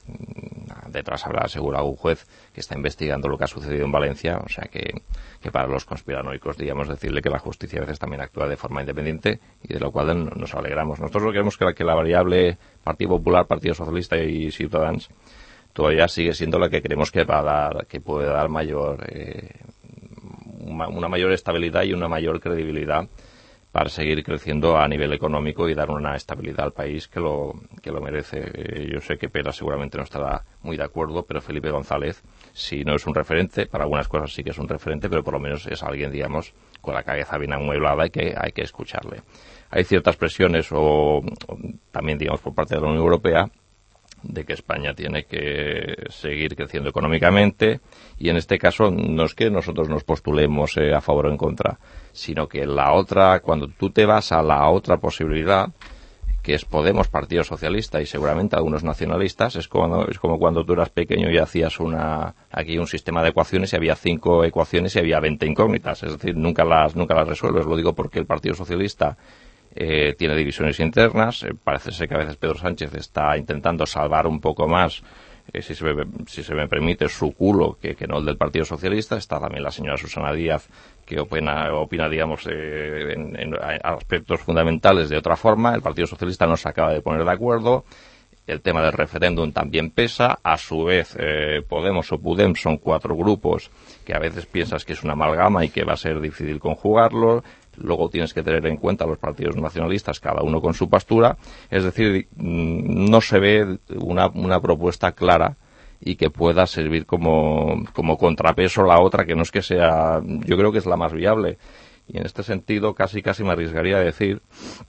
detrás habrá asegurado un juez que está investigando lo que ha sucedido en Valencia, o sea que, que para los conspiranoicos, digamos, decirle que la justicia a veces también actúa de forma independiente, y de lo cual nos alegramos. Nosotros lo queremos que la, que la variable Partido Popular, Partido Socialista y Ciutadans todavía sigue siendo la que creemos que va a dar, que puede dar mayor eh, una, una mayor estabilidad y una mayor credibilidad para seguir creciendo a nivel económico y dar una estabilidad al país que lo que lo merece. Eh, yo sé que Pera seguramente no estará muy de acuerdo, pero Felipe González, si no es un referente, para algunas cosas sí que es un referente, pero por lo menos es alguien, digamos, con la cabeza bien amueblada y que hay que escucharle. Hay ciertas presiones, o, o también, digamos, por parte de la Unión Europea, de que España tiene que seguir creciendo económicamente, y en este caso no es que nosotros nos postulemos eh, a favor o en contra, sino que la otra, cuando tú te vas a la otra posibilidad, que es Podemos, Partido Socialista y seguramente algunos nacionalistas, es como, es como cuando tú eras pequeño y hacías una aquí un sistema de ecuaciones y había cinco ecuaciones y había veinte incógnitas, es decir, nunca las nunca las resuelves. Lo digo porque el Partido Socialista Eh, tiene divisiones internas, eh, parece ser que a veces Pedro Sánchez está intentando salvar un poco más, eh, si, se me, si se me permite, su culo que, que no el del Partido Socialista. Está también la señora Susana Díaz, que opina, opina digamos, eh, en, en aspectos fundamentales de otra forma. El Partido Socialista no se acaba de poner de acuerdo. El tema del referéndum también pesa. A su vez, eh, Podemos o Podem son cuatro grupos que a veces piensas que es una amalgama y que va a ser difícil conjugarlo. Luego tienes que tener en cuenta a los partidos nacionalistas, cada uno con su postura. Es decir, no se ve una, una propuesta clara y que pueda servir como, como contrapeso a la otra, que no es que sea, yo creo que es la más viable. Y en este sentido casi casi me arriesgaría a decir,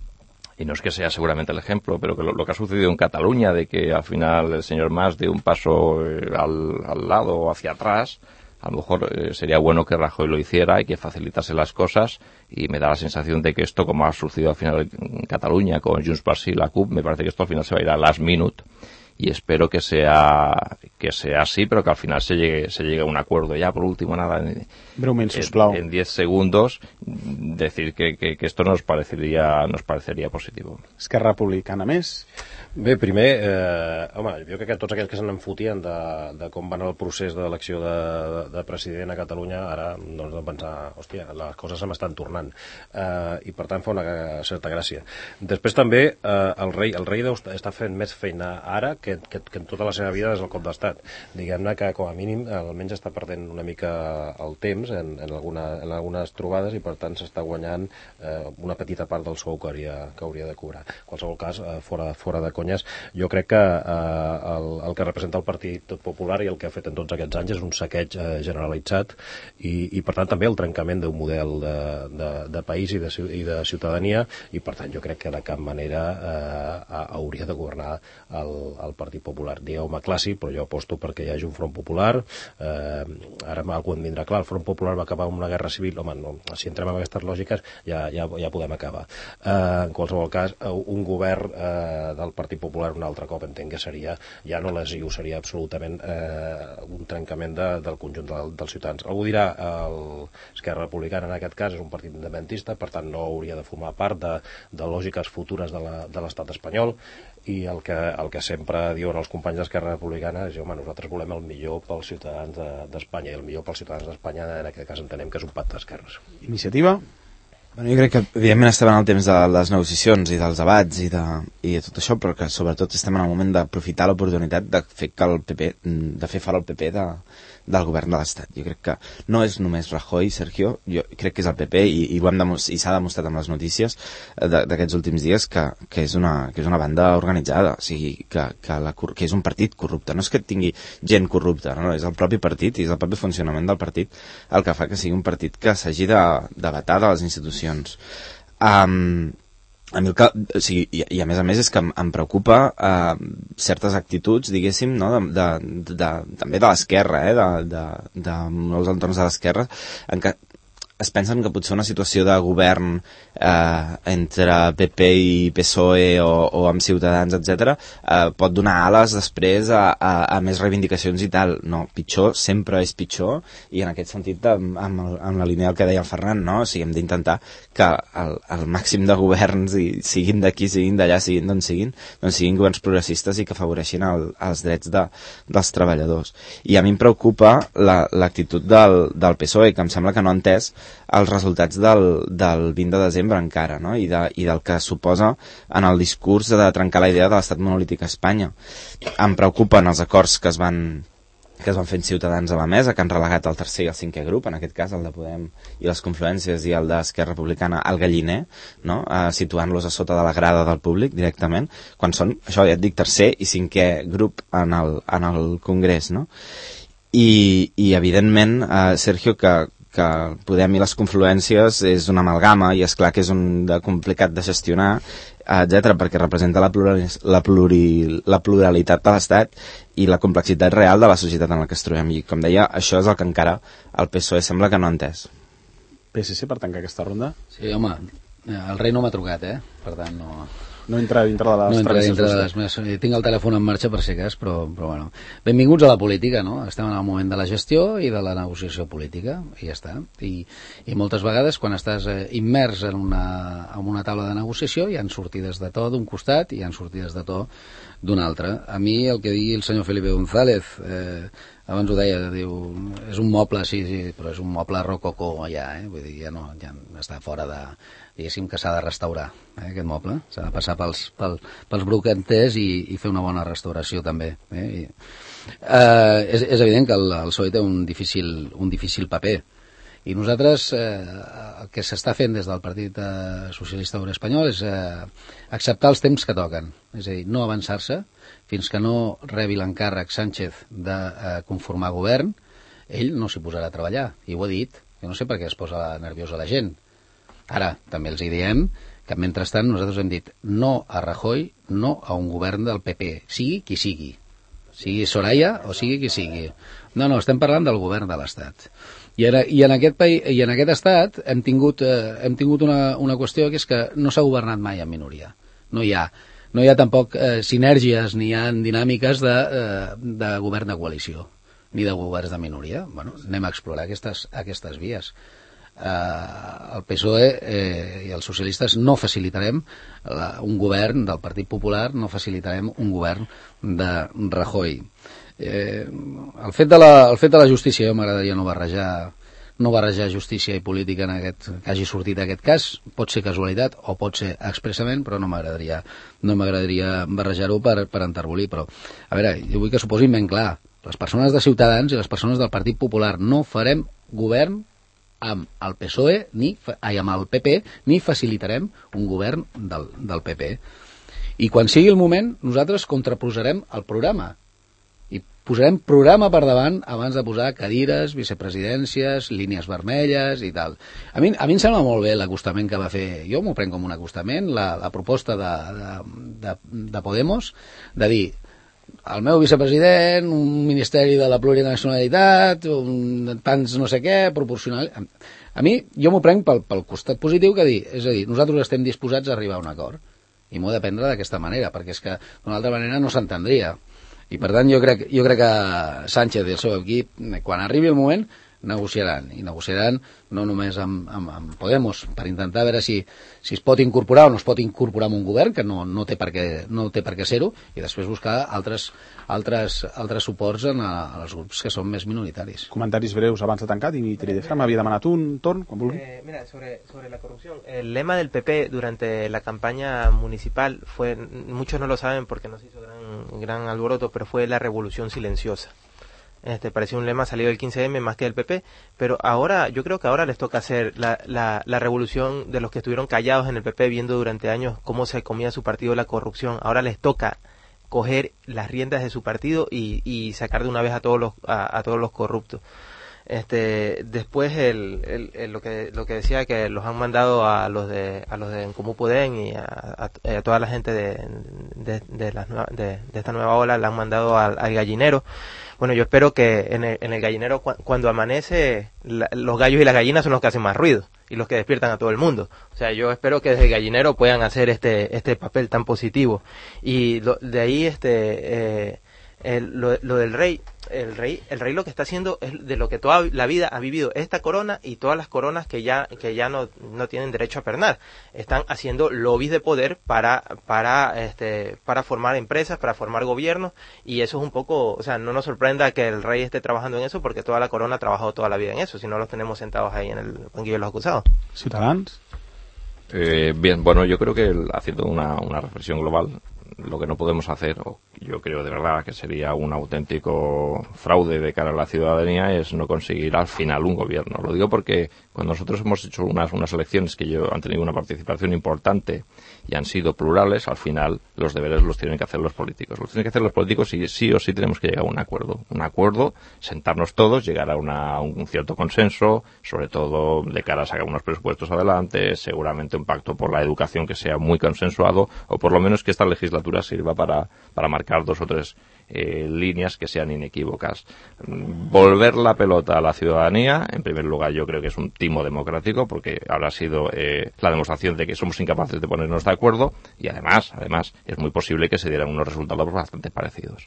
y no es que sea seguramente el ejemplo, pero que lo, lo que ha sucedido en Cataluña, de que al final el señor Mas dé un paso eh, al, al lado o hacia atrás, a lo mejor eh, sería bueno que Rajoy lo hiciera y que facilitase las cosas, y me da la sensación de que esto, como ha sucedido al final en Cataluña con Junts per Sí y la C U P, me parece que esto al final se va a ir a last minute, y espero que sea que sea así, pero que al final se llegue se llegue a un acuerdo. Ya por último, nada, en, en diez segundos, decir que, que, que esto nos parecería nos pareceria positiu.
Esquerra Republicana més?
Bé, primer, eh, home, jo crec que tots aquells que se n'enfotien de, de com va anar el procés d'elecció de, de, de president a Catalunya, ara doncs de pensar, hòstia, les coses se m'estan tornant, eh, i per tant fa una certa gràcia. Després també eh, el rei el rei deu estar fent més feina ara que, que, que en tota la seva vida des del cop d'estat. Diguem-ne que com a mínim almenys està perdent una mica el temps en, en, alguna, en algunes trobades, i per tant s'està guanyant eh, una petita part del sou que hauria, que hauria de cobrar. En qualsevol cas, eh, fora, fora de conyes, jo crec que eh, el, el que representa el Partit Popular i el que ha fet en tots aquests anys és un saqueig eh, generalitzat, i, i per tant també el trencament d'un model de, de, de país i de, i de ciutadania, i per tant jo crec que de cap manera eh, hauria de governar el, el Partit Popular. Digueu-me clàssic, però jo aposto perquè hi hagi un front popular. Eh, ara algú em vindrà clar, el front popular va acabar amb una guerra civil. Home, no, si entrem en aquestes lògiques ja, ja, ja podem acabar. Eh, en qualsevol cas, un govern eh, del Partit Popular un altre cop entenc que seria, ja no lesiu, seria absolutament eh, un trencament de, del conjunt de, dels ciutadans. Algú dirà, l'Esquerra Republicana en aquest cas és un partit independentista, per tant no hauria de formar part de, de lògiques futures de l'estat espanyol, i el que, el que sempre diuen els companys d'Esquerra Republicana és, home, nosaltres volem el millor pels ciutadans d'Espanya, i el millor pels ciutadans d'Espanya en aquest cas entenem que és un pacte d'esquerres.
Iniciativa?
Bueno, jo crec que, evidentment, estem en el temps de les negociacions i dels debats i de, i de tot això, però que, sobretot, estem en el moment d'aprofitar l'oportunitat de fer que el P P, de fer fora el P P de, del govern de l'Estat. Jo crec que no és només Rajoy, Sergio, jo crec que és el P P i, i, ho hem demostrat, i s'ha demostrat amb les notícies d'aquests últims dies que, que, és una, que és una banda organitzada, o sigui, que, que, la, que és un partit corrupte. No és que tingui gent corrupta, no, és el propi partit i és el propi funcionament del partit el que fa que sigui un partit que s'hagi de, de vetar de les institucions. Um, a mi el que, o sigui, i, i a més a més és que em, em preocupa uh, certes actituds, diguéssim, no? de, de, de, també de l'esquerra, eh? de, de, de molts entorns de l'esquerra, en què es pensen que potser una situació de govern eh, entre P P i P S O E o, o amb Ciutadans, etcètera, eh, pot donar ales després a, a, a més reivindicacions i tal. No, pitjor sempre és pitjor, i en aquest sentit, amb, amb, el, amb la línia del que deia el Ferran, no? O sigui, hem d'intentar que el, el màxim de governs, i siguin d'aquí, siguin d'allà, siguin d'on siguin, doncs siguin governs progressistes i que afavoreixin el, els drets de, dels treballadors. I a mi em preocupa l'actitud la, del, del P S O E, que em sembla que no ha entès els resultats del, del vint de desembre encara, no? I, de, i del que suposa en el discurs de trencar la idea de l'estat monolític a Espanya. Em preocupen els acords que es van que es van fent Ciutadans a la mesa, que han relegat el tercer i el cinquè grup, en aquest cas el de Podem i les Confluències i el d'Esquerra Republicana al galliner, no? eh, situant-los a sota de la grada del públic directament, quan són, això ja et dic, tercer i cinquè grup en el, en el Congrés, no? I, i evidentment, eh, Sergio, que que Podem i les Confluències és una amalgama i és clar que és un de complicat de gestionar, etcètera, perquè representa la, plurali, la, pluri, la pluralitat de l'Estat i la complexitat real de la societat en la que es trobem. I com deia, això és el que encara el P S O E sembla que no ha entès.
P S C per tancar aquesta ronda?
Sí, home, el rei no m'ha trucat, eh? Per tant, no...
No entra dintre de les
no entra dintre de les meves... Tinc el telèfon en marxa per si cas, però, però bueno. Benvinguts a la política, no? Estem en el moment de la gestió i de la negociació política, i ja està. I, i moltes vegades, quan estàs eh, immers en una, en una taula de negociació, hi han sortides de to d'un costat i hi han sortides de to d'un altre. A mi, el que digui el senyor Felipe González, eh, abans ho deia, diu, és un moble, sí, sí, però és un moble rococó ja, eh? Vull dir, ja no, ja està fora de... diguéssim que s'ha de restaurar, eh, aquest moble, s'ha de passar pels, pel, pels brocanters i, i fer una bona restauració també, eh? I, eh, és, és evident que el, el P S O E té un difícil, un difícil paper, i nosaltres eh, el que s'està fent des del Partit eh, Socialista Obrer Espanyol és eh, acceptar els temps que toquen, és a dir, no avançar-se fins que no rebi l'encàrrec Sánchez de eh, conformar govern. Ell no s'hi posarà a treballar, i ho ha dit, jo no sé per què es posa nerviosa la gent. Ara, també els hi diem que mentrestant nosaltres hem dit no a Rajoy, no a un govern del P P, sigui qui sigui, sigui Soraya o sigui qui sigui. No, no, estem parlant del govern de l'Estat. I, ara, i, en aquest país, i en aquest estat hem tingut, eh, hem tingut una, una qüestió que és que no s'ha governat mai en minoria. No hi ha, no hi ha tampoc eh, sinergies ni hi ha dinàmiques de, eh, de govern de coalició, ni de governs de minoria. Bueno, anem a explorar aquestes, aquestes vies. Uh, el P S O E eh, i els socialistes no facilitarem la, un govern del Partit Popular, no facilitarem un govern de Rajoy. Eh, el, fet de la, el fet de la justícia, jo m'agradaria no barrejar no barrejar justícia i política en aquest, que hagi sortit aquest cas, pot ser casualitat o pot ser expressament, però no m'agradaria no m'agradaria barrejar-ho per, per enterbolir, però a veure, jo vull que s'ho posin ben clar, les persones de Ciutadans i les persones del Partit Popular no farem govern amb el P S O E ni ai, amb el P P, ni facilitarem un govern del, del P P. I quan sigui el moment, nosaltres contraposarem el programa. I posarem programa per davant abans de posar cadires, vicepresidències, línies vermelles i tal. A mi, a mi em sembla molt bé l'acostament que va fer, jo m'ho prenc com un acostament, la, la proposta de, de, de, de Podemos, de dir, el meu vicepresident, un ministeri de la plurinacionalitat, un, tants no sé què, proporcional... A mi, jo m'ho prenc pel, pel costat positiu que dir, és a dir, nosaltres estem disposats a arribar a un acord, i m'ho he de prendre d'aquesta manera, perquè és que d'una altra manera no s'entendria. I per tant jo crec, jo crec que Sánchez i el seu equip, quan arribi el moment, negociaran, i negociaran no només amb, amb, amb Podemos, per intentar veure si, si es pot incorporar o no es pot incorporar en un govern, que no, no té per què, no té per què ser-ho, i després buscar altres, altres, altres suports en a, a els grups que són més minoritaris.
Comentaris breus abans de tancar, Dimitri de Fram, havia demanat un torn, quan vulgui.
Eh, mira, sobre, sobre la corrupción, el lema del P P durante la campaña municipal fue, muchos no lo saben porque no se hizo gran, gran alboroto, pero fue la revolución silenciosa. Este parecía un lema salido del quince eme más que del P P, pero ahora, yo creo que ahora les toca hacer la, la, la revolución de los que estuvieron callados en el P P viendo durante años cómo se comía su partido la corrupción. Ahora les toca coger las riendas de su partido y, y sacar de una vez a todos los, a, a todos los corruptos. Este, después el, el, el, lo que lo que decía que los han mandado a los de a los de En Comú Podem y a, a, a toda la gente de de, de, las, de de esta nueva ola la han mandado al, al gallinero. Bueno, yo espero que en el, en el gallinero cu cuando amanece la, los gallos y las gallinas son los que hacen más ruido y los que despiertan a todo el mundo. O sea, yo espero que desde el gallinero puedan hacer este este papel tan positivo y lo, de ahí este eh, el, lo, lo del rey el rey el rey lo que está haciendo es de lo que toda la vida ha vivido esta corona y todas las coronas que ya que ya no, no tienen derecho a pernar. Están haciendo lobbies de poder para para este para formar empresas, para formar gobiernos, y eso es un poco, o sea, no nos sorprenda que el rey esté trabajando en eso porque toda la corona ha trabajado toda la vida en eso, si no los tenemos sentados ahí en el banquillo de los acusados.
Ciutadans.
Eh, bien, bueno, yo creo que el, haciendo una, una reflexión global, lo que no podemos hacer, o yo creo de verdad que sería un auténtico fraude de cara a la ciudadanía, es no conseguir al final un gobierno. Lo digo porque cuando nosotros hemos hecho unas, unas elecciones que yo, han tenido una participación importante y han sido plurales, al final los deberes los tienen que hacer los políticos. Los tienen que hacer los políticos y sí o sí tenemos que llegar a un acuerdo. Un acuerdo, sentarnos todos, llegar a, una, a un cierto consenso, sobre todo de cara a sacar unos presupuestos adelante, seguramente un pacto por la educación que sea muy consensuado, o por lo menos que esta legislatura sirva para, para marcar dos o tres eh, líneas que sean inequívocas. Volver la pelota a la ciudadanía, en primer lugar, yo creo que es un timo democrático, porque habrá sido eh, la demostración de que somos incapaces de ponernos de acuerdo, y además, además, es muy posible que se dieran unos resultados bastante parecidos.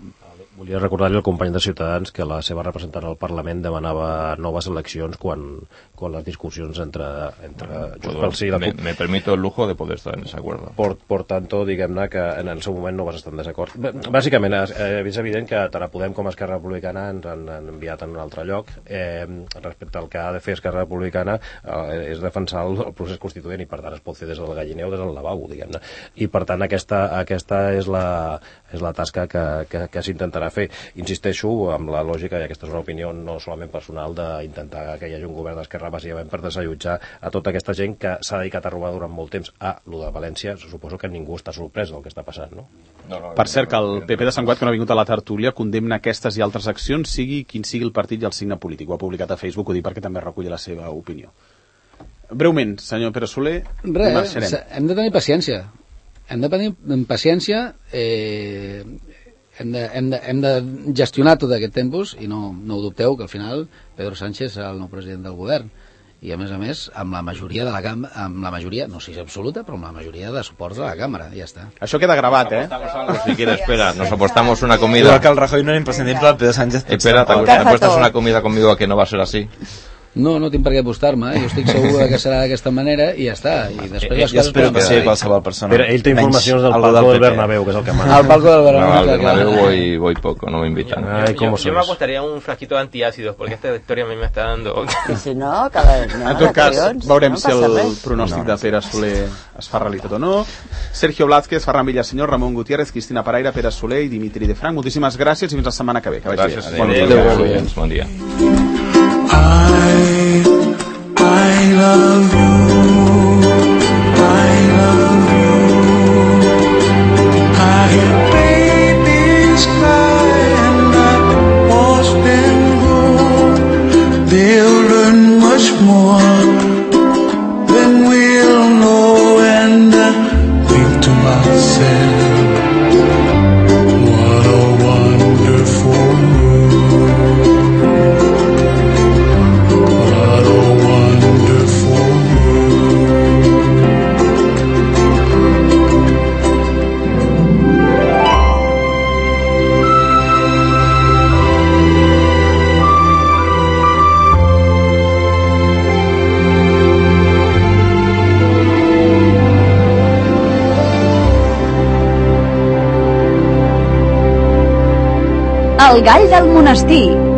Volia recordar-li al company de Ciutadans que la seva representant al Parlament demanava noves eleccions quan, quan les discussions entre, entre Junts pel Sí i la CUP.
Me, me permito el lujo de poder estar en desacuerdo.
Por, por tanto, diguem-ne que en el seu moment no vas estar en desacord. Bàsicament, eh, és evident que tant a Podem com a Esquerra Republicana ens han, han enviat en un altre lloc. Eh, respecte al que ha de fer Esquerra Republicana eh, és defensar el, el procés constituent, i per tant es pot fer des del galliner o des del lavabo, diguem-ne. I per tant aquesta, aquesta és, la, és la tasca que, que, que s'intentarà fer. Insisteixo amb la lògica, i aquesta és una opinió no solament personal, d'intentar que hi hagi un govern d'esquerra bàsicament per desallotjar a tota aquesta gent que s'ha dedicat a robar durant molt temps. A lo de València, suposo que ningú està sorprès del que està passant, no?
No, no, per cert, que el P P de Sant Cugat, que no ha vingut a la tertúlia, condemna aquestes i altres accions, sigui quin sigui el partit i el signe polític. Ho ha publicat a Facebook, ho dic perquè també recull la seva opinió. Breument, senyor Pere Soler,
res, hem de tenir paciència. Hem de tenir paciència, eh... Hem de, hem, de, hem de gestionar tot aquest tempos, i no, no ho dubteu que al final Pedro Sánchez serà el nou president del govern, i a més a més amb la majoria de la cambra, amb la majoria, no sé si absoluta, però amb la majoria de suports de la càmera, ja està.
Això queda gravat, eh?
Si quieres, espera, nos apostamos una comida.
Igual que el Rajoy no era imprescindible, el Pedro Sánchez...
Espera, ¿te apuestas una comida conmigo a que no va a ser así?
No, no tinc per què apostar-me, eh? Jo estic segur que serà d'aquesta manera i ja està. I després
les coses... Jo espero que sigui qualsevol persona.
Però ell té informacions del palco del Bernabéu, que és el que manda.
Al palco del Bernabéu.
No, al Bernabéu voy, voy poco, no me invitan.
Ay, yo, yo me apostaría un frasquito de antiácidos, porque esta victoria a mí me está dando...
I si no, cada vez no.
En tot cas, veurem si el pronòstic de Pere Soler es fa realitat o no. Sergio Blázquez, Ferran Villaseñor, Ramon Gutiérrez, Cristina Paraire, Pere Soler i Dimitri de Frank. Moltíssimes gràcies i fins la setmana que ve. Que vagi bé.
Bon dia. Bon dia.
I love you, I love you. I hear babies crying at the Boston Road. They'll learn much more than we'll know, and I think to myself, what a wonderful world. What a wonderful world.
El gall del monestir.